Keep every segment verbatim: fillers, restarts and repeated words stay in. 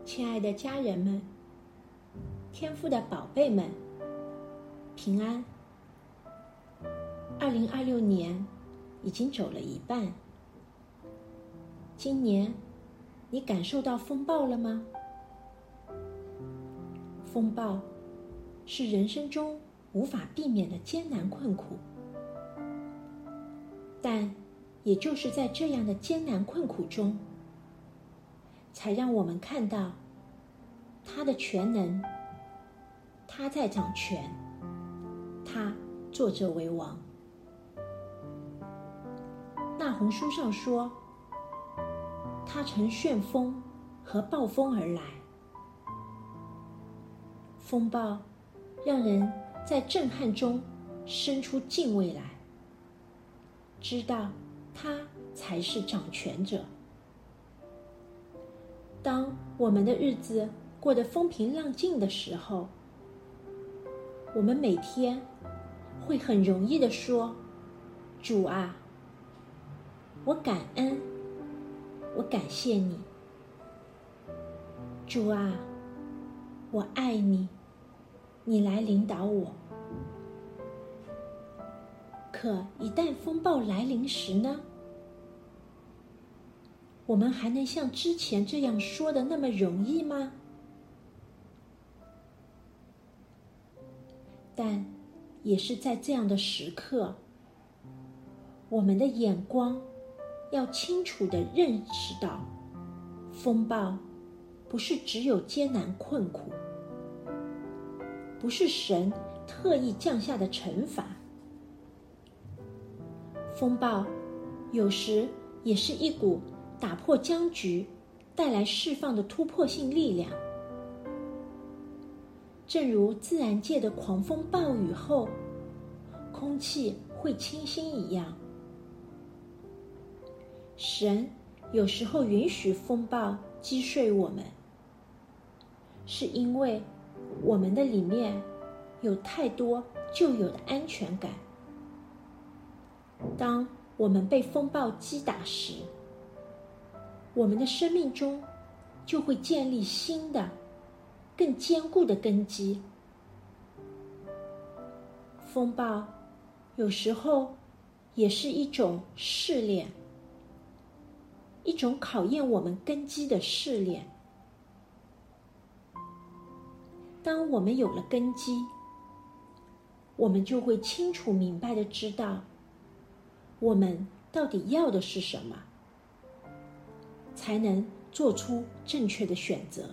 亲爱的家人们，天父的宝贝们，平安。二零二六年已经走了一半，今年你感受到风暴了吗？风暴是人生中无法避免的艰难困苦，但也就是在这样的艰难困苦中，才让我们看到他的全能，他在掌权，他坐着为王。那鸿书上说，他乘旋风和暴风而来。风暴让人在震撼中生出敬畏来，知道他才是掌权者。当我们的日子过得风平浪静的时候，我们每天会很容易地说，主啊，我感恩，我感谢你。主啊，我爱你，你来领导我。可一旦风暴来临时呢？我们还能像之前这样说的那么容易吗？但也是在这样的时刻，我们的眼光要清楚地认识到，风暴不是只有艰难困苦，不是神特意降下的惩罚。风暴有时也是一股打破僵局、带来释放的突破性力量。正如自然界的狂风暴雨后，空气会清新一样，神有时候允许风暴击碎我们，是因为我们的里面有太多旧有的安全感。当我们被风暴击打时，我们的生命中就会建立新的更坚固的根基。风暴有时候也是一种试炼，一种考验我们根基的试炼。当我们有了根基，我们就会清楚明白地知道，我们到底要的是什么，才能做出正确的选择。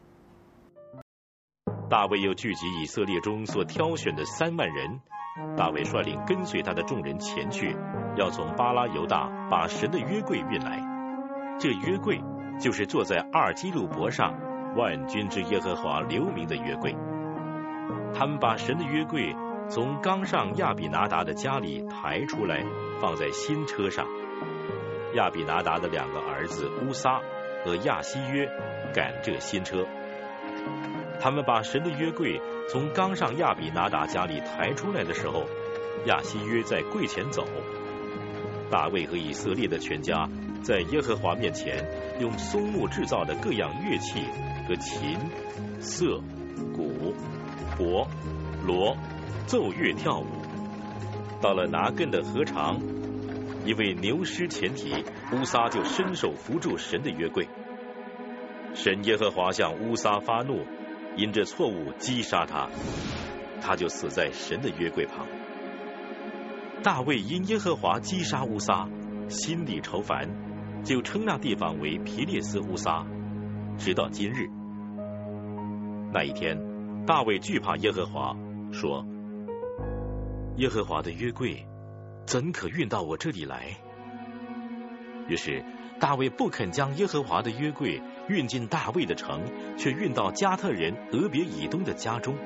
大卫又聚集以色列中所挑选的三万人，大卫率领跟随他的众人前去，要从巴拉犹大把神的约柜运来。这约柜就是坐在二基路伯上万军之耶和华留名的约柜。他们把神的约柜从冈上亚比拿达的家里抬出来，放在新车上。亚比拿达的两个儿子乌撒和亚希约赶这新车。他们把神的约柜从冈上亚比拿达家里抬出来的时候，亚希约在柜前走。大卫和以色列的全家在耶和华面前用松木制造的各样乐器和琴、瑟、鼓、钹、锣奏乐跳舞。到了拿根的禾场，一位牛师前蹄，乌撒就伸手扶住神的约柜。神耶和华向乌撒发怒，因这错误击杀他，他就死在神的约柜旁。大卫因耶和华击杀乌撒，心里愁烦，就称那地方为皮列斯乌撒，直到今日。那一天，大卫惧怕耶和华，说：耶和华的约柜怎可运到我这里来？于是大卫不肯将耶和华的约柜运进大卫的城，却运到加特人俄别以东的家中。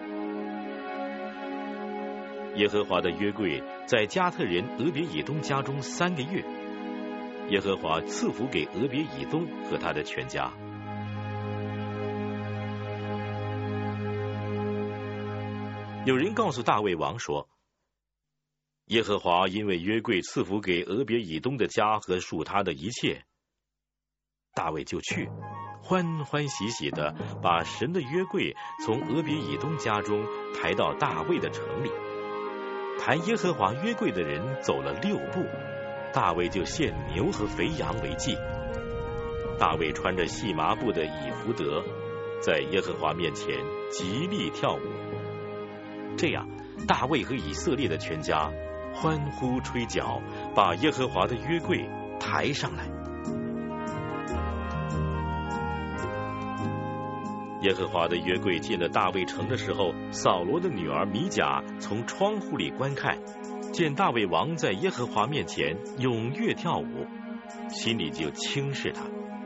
耶和华的约柜在加特人俄别以东家中三个月，耶和华赐福给俄别以东和他的全家。有人告诉大卫王说，耶和华因为约柜赐福给俄别以东的家和属他的一切，大卫就去欢欢喜喜地把神的约柜从俄别以东家中抬到大卫的城里。抬耶和华约柜的人走了六步，大卫就献牛和肥羊为祭。大卫穿着细麻布的以弗得，在耶和华面前极力跳舞。这样，大卫和以色列的全家欢呼吹角，把耶和华的约柜抬上来。耶和华的约柜进了大卫城的时候，扫罗的女儿米甲从窗户里观看，见大卫王在耶和华面前踊跃跳舞，心里就轻视他。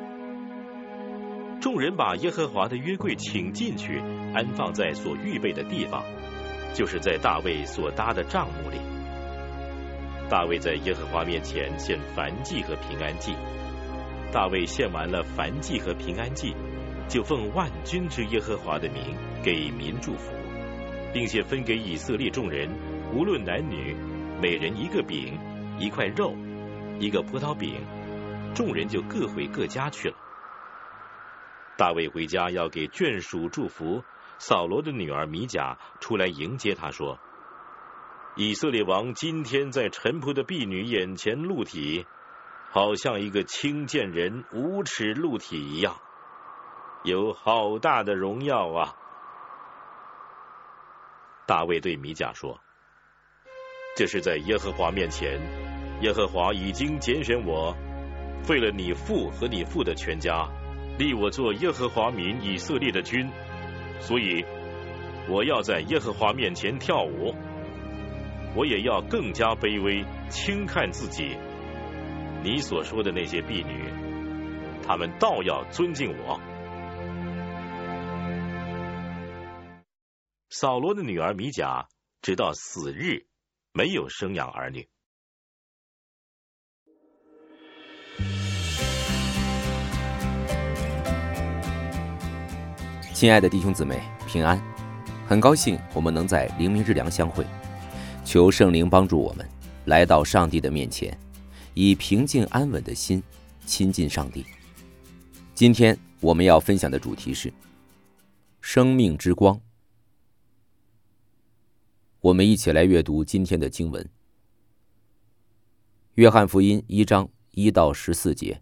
众人把耶和华的约柜请进去，安放在所预备的地方，就是在大卫所搭的帐幕里。大卫在耶和华面前献燔祭和平安祭。大卫献完了燔祭和平安祭，就奉万军之耶和华的名给民祝福，并且分给以色列众人，无论男女，每人一个饼，一块肉，一个葡萄饼，众人就各回各家去了。大卫回家要给眷属祝福，扫罗的女儿米甲出来迎接他，说：以色列王今天在臣仆的婢女眼前露体，好像一个轻贱人无耻露体一样，有好大的荣耀啊！大卫对米甲说：这是在耶和华面前，耶和华已经拣选我，废了你父和你父的全家，立我做耶和华民以色列的君，所以我要在耶和华面前跳舞，我也要更加卑微，轻看自己。你所说的那些婢女，他们倒要尊敬我。扫罗的女儿米甲直到死日没有生养儿女。 亲爱的弟兄姊妹，平安！很高兴我们能在灵明日粮相会，求圣灵帮助我们来到上帝的面前，以平静安稳的心亲近上帝。今天我们要分享的主题是生命之光。我们一起来阅读今天的经文，约翰福音一章一到十四节。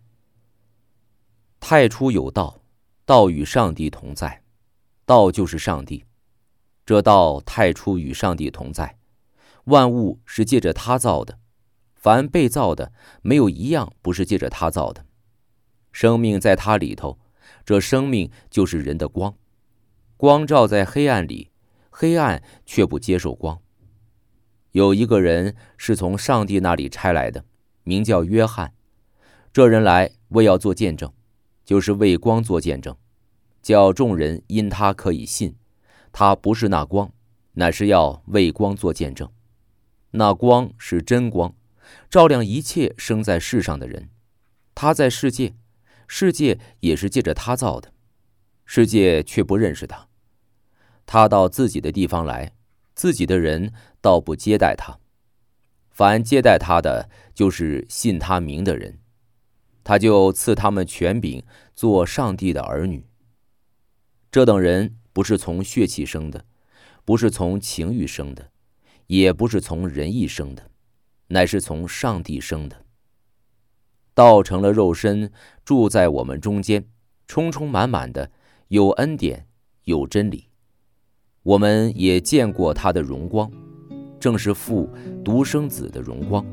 太初有道，道与上帝同在，道就是上帝。这道太初与上帝同在，万物是借着他造的，凡被造的，没有一样不是借着他造的。生命在他里头，这生命就是人的光。光照在黑暗里，黑暗却不接受光。有一个人是从上帝那里差来的，名叫约翰。这人来为要做见证，就是为光做见证，叫众人因他可以信。他不是那光，乃是要为光做见证。那光是真光，照亮一切生在世上的人。他在世界，世界也是借着他造的，世界却不认识他。他到自己的地方来，自己的人倒不接待他。凡接待他的，就是信他名的人，他就赐他们权柄，做上帝的儿女。这等人不是从血气生的，不是从情欲生的，也不是从人意生的，乃是从上帝生的。道成了肉身，住在我们中间，充充满满的，有恩典，有真理。我们也见过他的荣光，正是父独生子的荣光。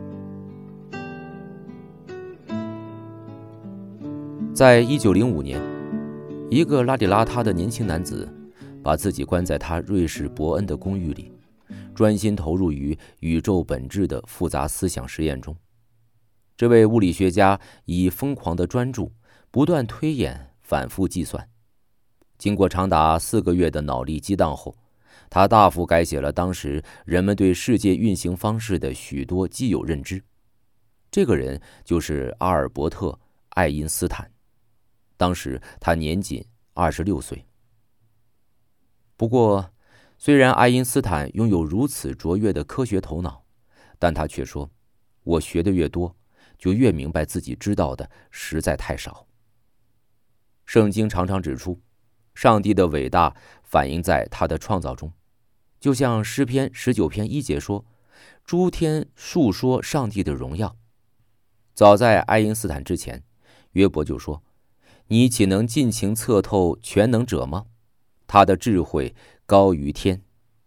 在一九零五年，一个邋里邋遢的年轻男子把自己关在他瑞士伯恩的公寓里，专心投入于宇宙本质的复杂思想实验中。这位物理学家以疯狂的专注，不断推演，反复计算。经过长达四个月的脑力激荡后，他大幅改写了当时人们对世界运行方式的许多既有认知。这个人就是阿尔伯特·爱因斯坦，当时他年仅二十六岁。不过，虽然爱因斯坦拥有如此卓越的科学头脑，但他却说：“我学的越多，就越明白自己知道的实在太少。” 圣经常常指出，上帝的伟大反映在他的创造中，就像诗篇十九篇一节说：“诸天述说上帝的荣耀。”早在爱因斯坦之前，约伯就说：“你岂能尽情测透全能者吗？他的智慧高于天。”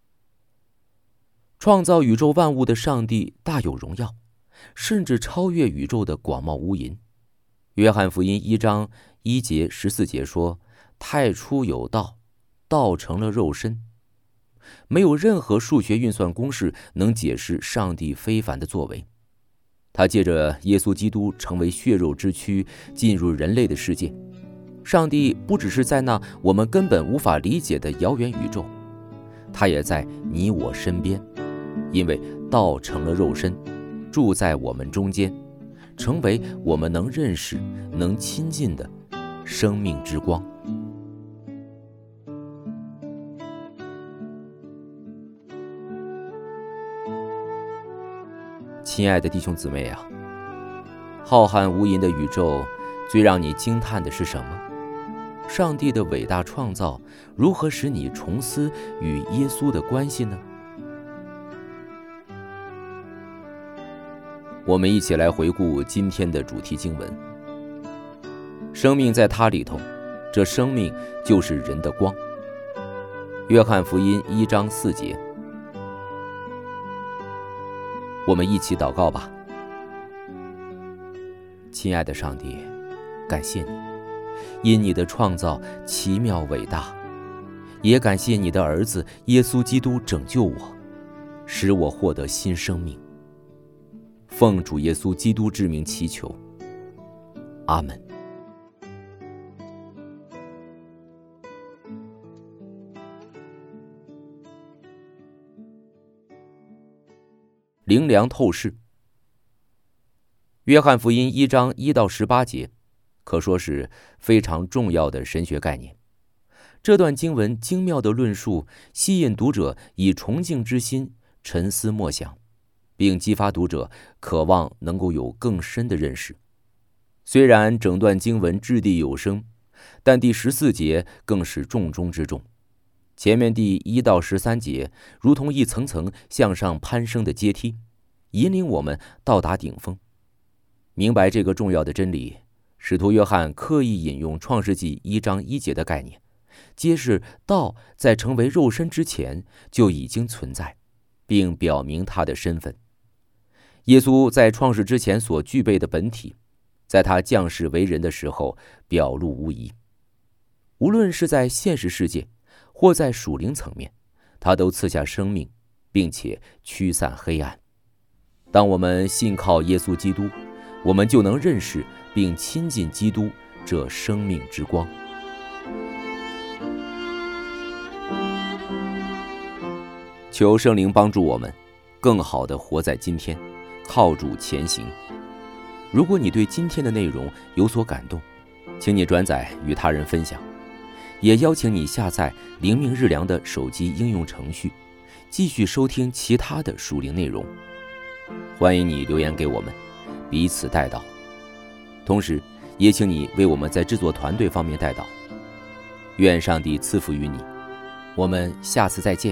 创造宇宙万物的上帝大有荣耀，甚至超越宇宙的广袤无垠。约翰福音一章一节十四节说：“太初有道，道成了肉身。”没有任何数学运算公式能解释上帝非凡的作为。他借着耶稣基督成为血肉之躯，进入人类的世界。上帝不只是在那我们根本无法理解的遥远宇宙，他也在你我身边，因为道成了肉身，住在我们中间，成为我们能认识、能亲近的生命之光。亲爱的弟兄姊妹啊，浩瀚无垠的宇宙，最让你惊叹的是什么？上帝的伟大创造如何使你重思与耶稣的关系呢？我们一起来回顾今天的主题经文。生命在他里头，这生命就是人的光。约翰福音一章四节。我们一起祷告吧。亲爱的上帝，感谢你，因你的创造奇妙伟大，也感谢你的儿子耶稣基督拯救我，使我获得新生命。奉主耶稣基督之名祈求，阿们。灵粮透视。约翰福音一章一到十八节，可说是非常重要的神学概念。这段经文精妙的论述，吸引读者以崇敬之心沉思默想，并激发读者渴望能够有更深的认识。虽然整段经文掷地有声，但第十四节更是重中之重。前面第一到十三节如同一层层向上攀升的阶梯，引领我们到达顶峰。明白这个重要的真理，使徒约翰刻意引用创世纪一章一节的概念，揭示道在成为肉身之前就已经存在，并表明他的身份。耶稣在创世之前所具备的本体，在他降世为人的时候表露无遗。无论是在现实世界或在属灵层面，他都赐下生命，并且驱散黑暗。当我们信靠耶稣基督，我们就能认识并亲近基督这生命之光。求圣灵帮助我们更好地活在今天，靠主前行。如果你对今天的内容有所感动，请你转载与他人分享，也邀请你下载灵命日粮的手机应用程序，继续收听其他的属灵内容。欢迎你留言给我们，彼此代祷。同时也请你为我们在制作团队方面代祷。愿上帝赐福于你，我们下次再见。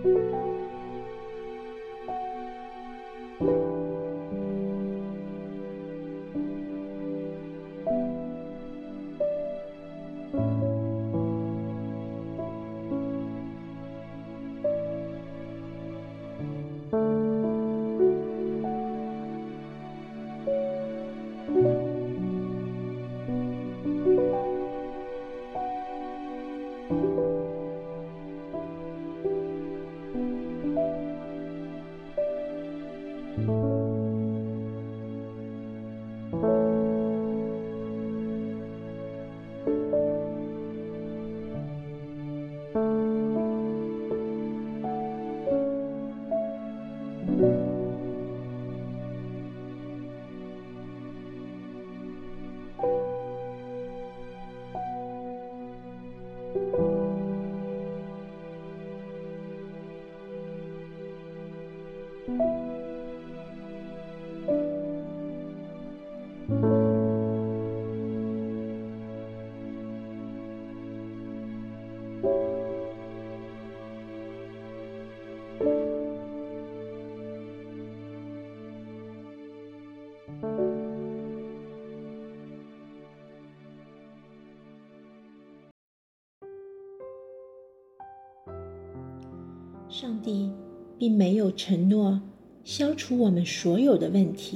上帝并没有承诺消除我们所有的问题，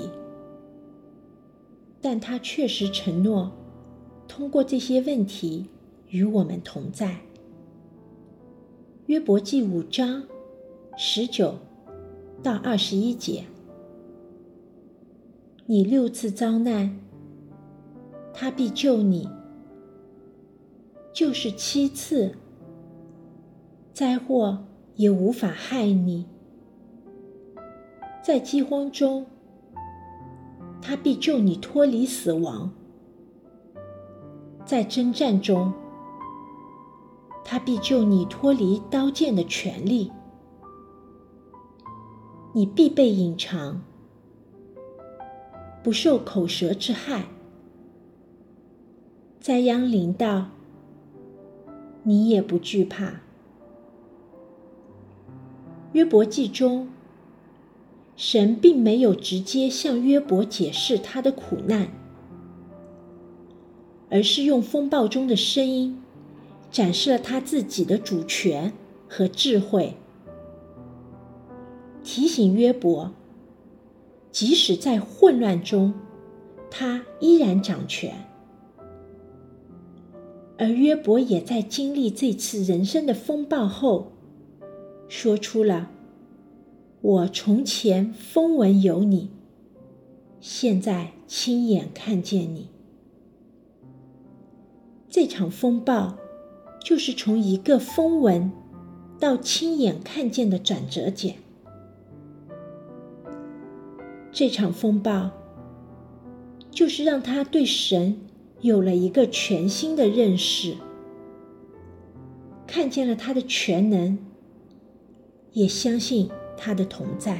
但他确实承诺通过这些问题与我们同在。约伯记五章十九到二十一节，你六次遭难，他必救你；就是七次，灾祸也无法害你。在饥荒中，他必救你脱离死亡；在征战中，他必救你脱离刀剑的权利。你必被隐藏，不受口舌之害；灾殃临到，你也不惧怕。约伯记中，神并没有直接向约伯解释他的苦难，而是用风暴中的声音展示了他自己的主权和智慧，提醒约伯，即使在混乱中，他依然掌权。而约伯也在经历这次人生的风暴后，说出了我从前风闻有你，现在亲眼看见你。这场风暴就是从一个风闻到亲眼看见的转折点。这场风暴就是让他对神有了一个全新的认识，看见了他的全能，也相信他的同在。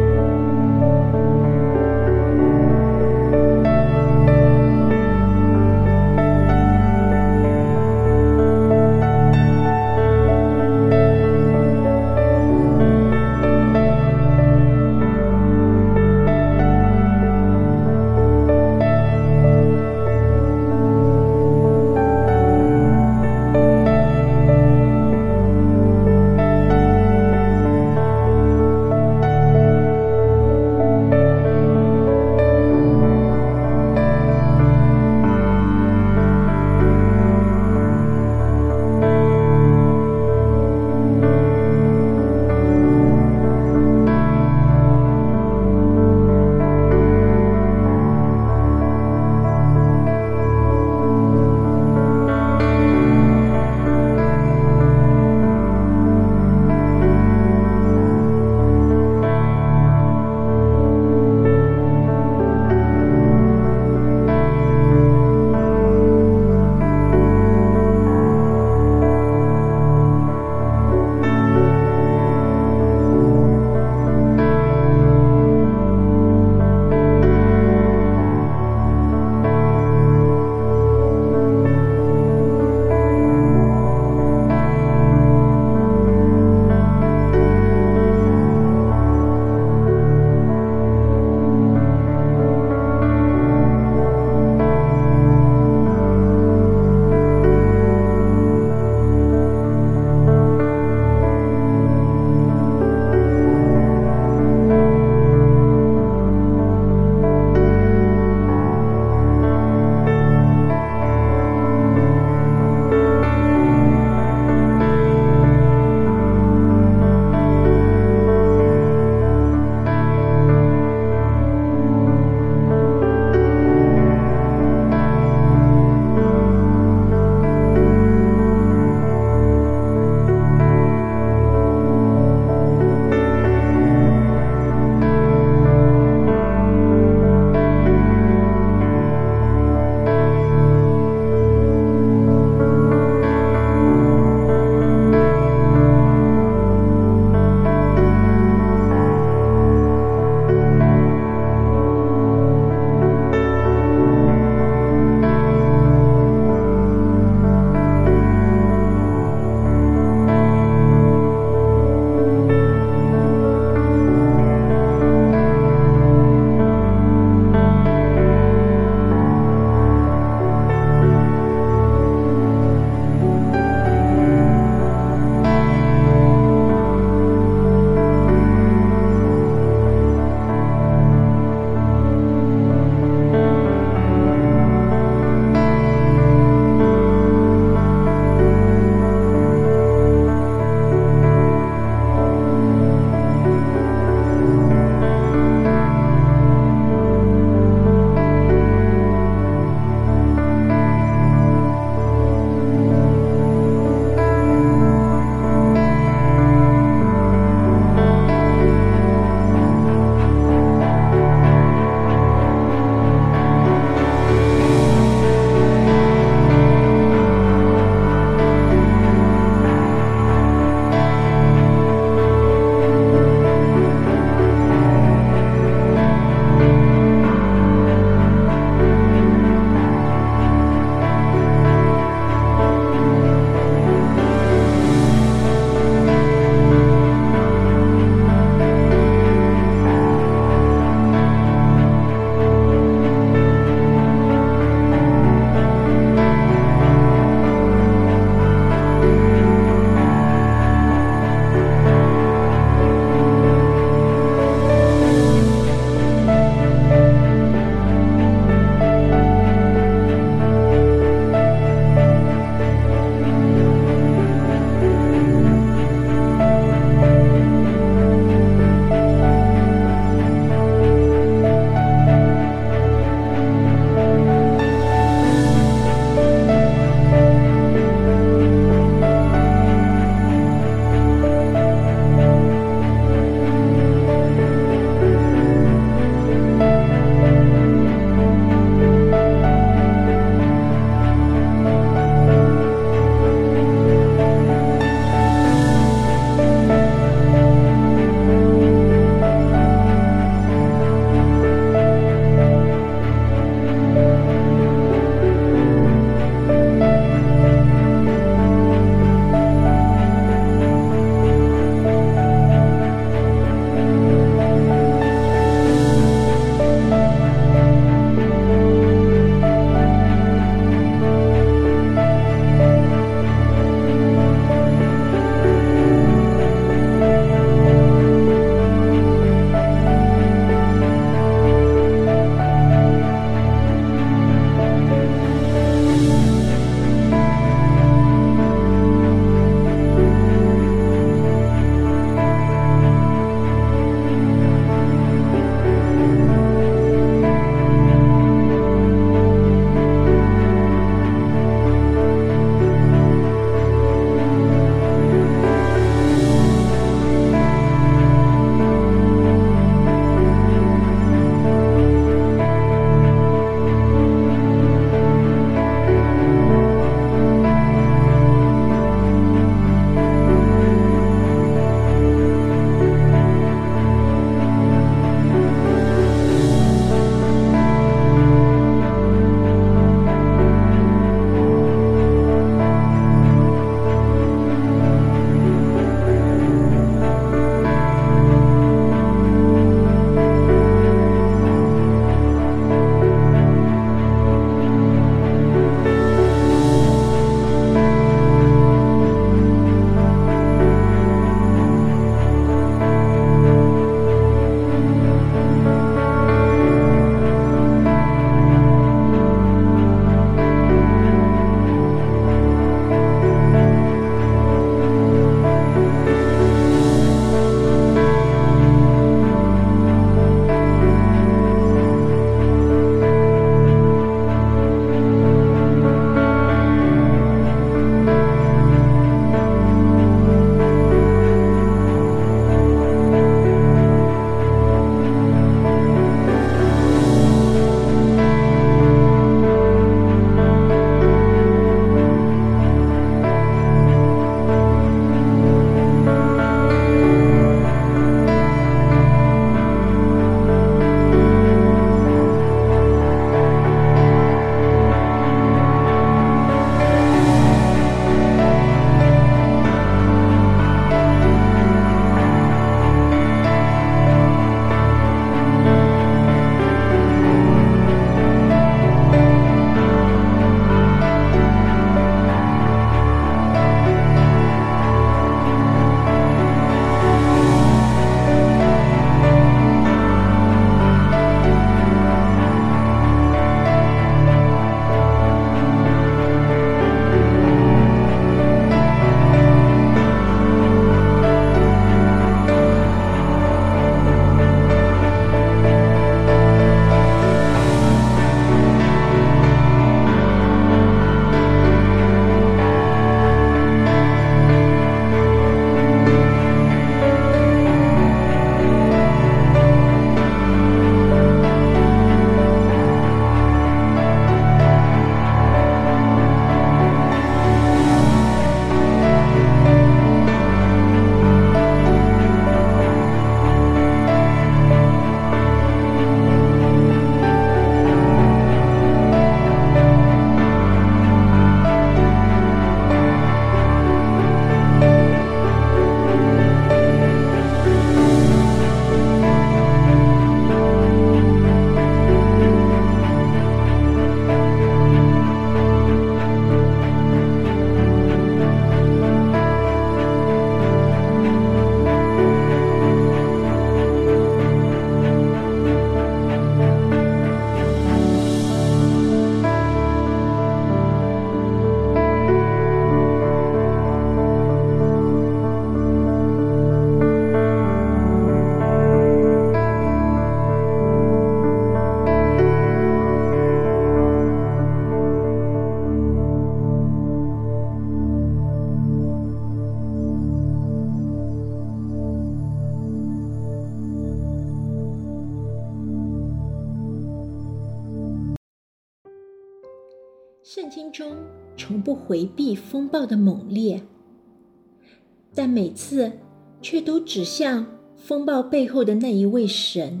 圣经中从不回避风暴的猛烈，但每次却都指向风暴背后的那一位神。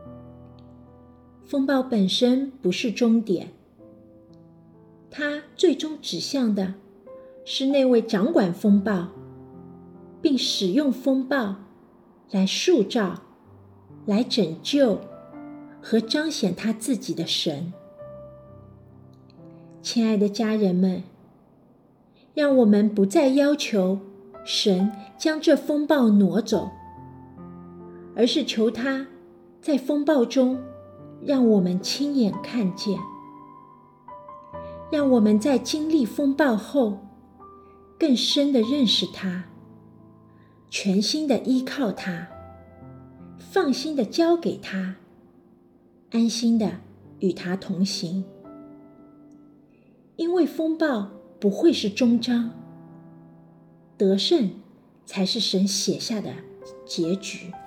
风暴本身不是终点，它最终指向的是那位掌管风暴，并使用风暴来塑造、来拯救和彰显他自己的神。亲爱的家人们，让我们不再要求神将这风暴挪走，而是求他在风暴中让我们亲眼看见，让我们在经历风暴后更深地认识他，全心地依靠他，放心地交给他，安心地与他同行。因为风暴不会是终章，得胜才是神写下的结局。